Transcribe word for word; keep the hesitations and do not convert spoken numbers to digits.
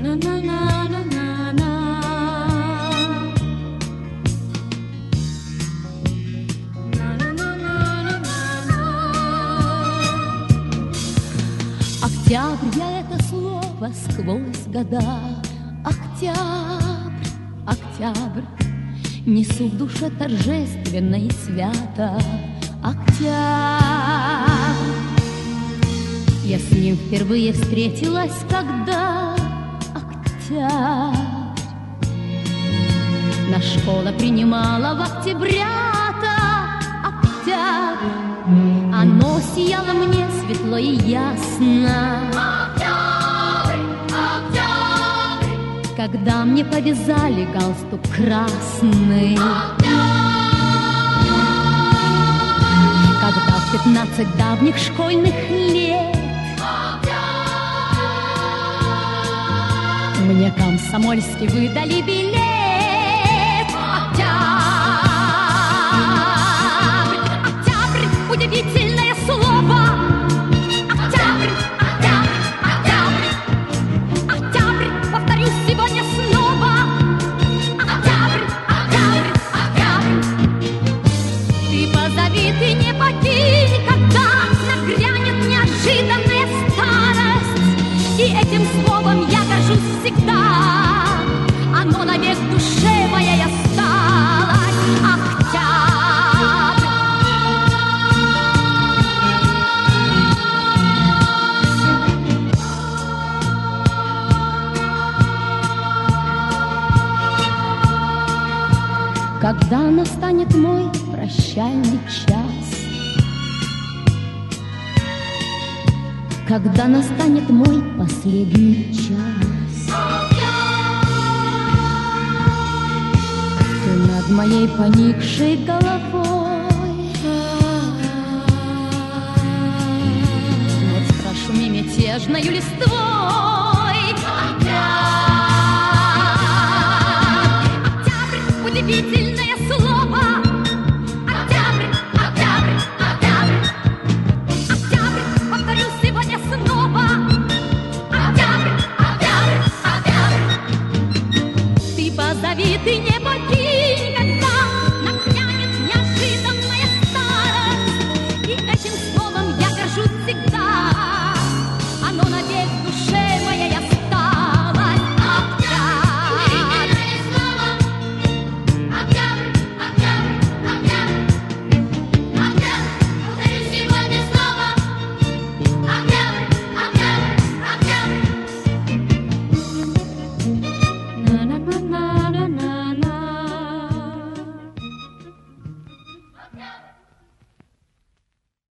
Октябрь, я это слово сквозь года. Октябрь, октябрь, несу в душе торжественно и свято. Октябрь, я с ним впервые встретилась, когда октябрь. Нас школа принимала в октября-то. Октябрь, оно сияло мне светло и ясно. Октябрь, октябрь, когда мне повязали галстук красный. Октябрь, когда в пятнадцать давних школьных лет октябрь, мне комсомольски выдали билет. Удивительное слово. Октябрь, октябрь, октябрь, октябрь, повторю сегодня снова. Октябрь, октябрь, октябрь, ты позови, ты не покинь, когда нагрянет неожиданная старость. И этим словом я горжусь всегда, оно навек в душе моей осталось. Октябрь. Когда настанет мой прощальный час, когда настанет мой последний час, ты над моей поникшей головой вот спрошу мятежною листвой.